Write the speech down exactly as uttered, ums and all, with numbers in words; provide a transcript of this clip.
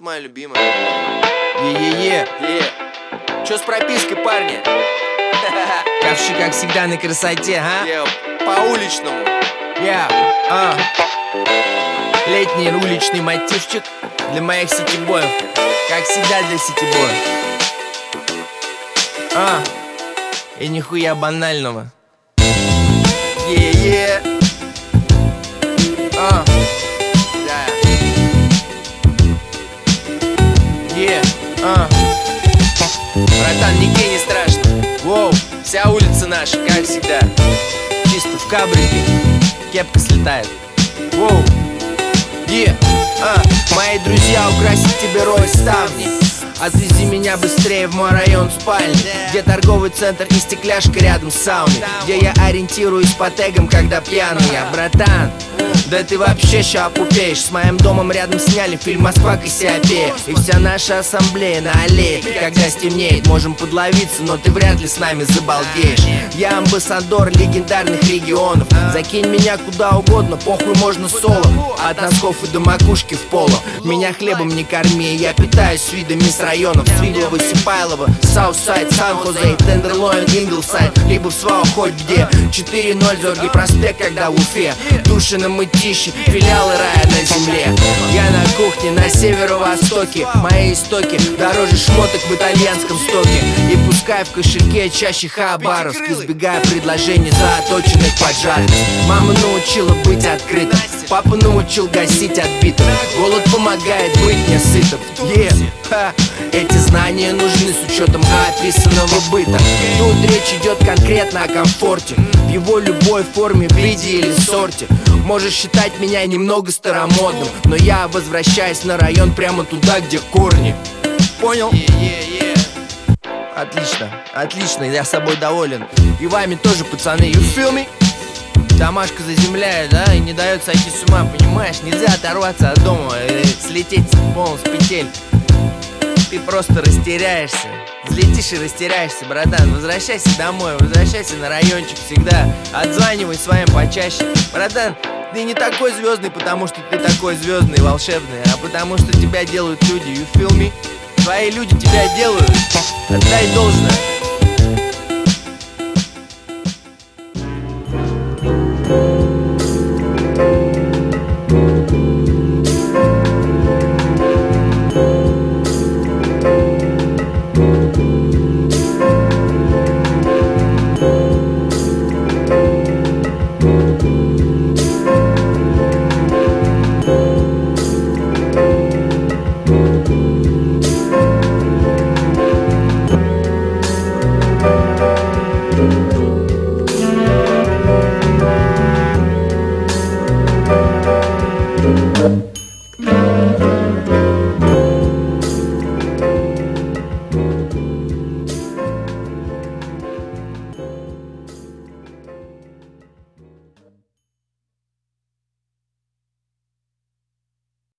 моя любимая. Е-е-е. Е. Чё с пропиской, парни? Ковши, как всегда, на красоте, а? Е, по уличному. Я, а. Летний уличный мотивчик для моих ситибоев. Как всегда для ситибоев. А. И нихуя банального. Е-е. А. Да. Е. А. Братан, нигде не страшно. Воу. Вся улица наша, как всегда. Чисто в кабрике. Кепка слетает. Воу. Е. А. Мои друзья украсят тебе роль ставни. Отвези меня быстрее в мой район спальни, где торговый центр и стекляшка рядом с сауной, где я ориентируюсь по тегам, когда пьяный я. Братан, да ты вообще ща опупеешь. С моим домом рядом сняли фильм «Москва, Кассиопея». И вся наша ассамблея на аллее. Когда стемнеет, можем подловиться, но ты вряд ли с нами забалдеешь. Я амбассадор легендарных регионов. Закинь меня куда угодно, похуй, можно соло. От носков и до макушки в поло. Меня хлебом не корми, я питаюсь с видами с районов Свиглова, Сипайлова, Саутсайд, Сан-Хозе, Тендерлойн, Инглсайд. Либо в Свау хоть где. Четыре ноль, Зоргий проспект, когда в Уфе. Тушино, Мытищи, филиалы рая на земле. Я на кухне на северо-востоке. Мои истоки дороже шмоток в итальянском стоке. И пускай в кошельке чаще Хабаровск, избегая предложений заоточенных под жадность. Мама научила быть открытым, папа научил гасить отбитым. Голод помогает быть мне сытым. Yeah. Ха. Эти знания нужны с учетом описанного быта. Тут речь идет конкретно о комфорте, в его любой форме, виде или сорте. Можешь считать меня немного старомодным, но я возвращаюсь на район прямо туда, где корни. Понял? Е-е-е. Отлично, отлично, я собой доволен. И вами тоже, пацаны, you feel me? Домашка заземляет, да, и не дает сойти с ума, понимаешь? Нельзя оторваться от дома и слететь полностью с петель. Ты просто растеряешься, взлетишь и растеряешься, братан. Возвращайся домой, возвращайся на райончик всегда. Отзванивай своим почаще. Братан, ты не такой звездный, потому что ты такой звездный и волшебный, а потому что тебя делают люди, you feel me? Твои люди тебя делают, отдай должное.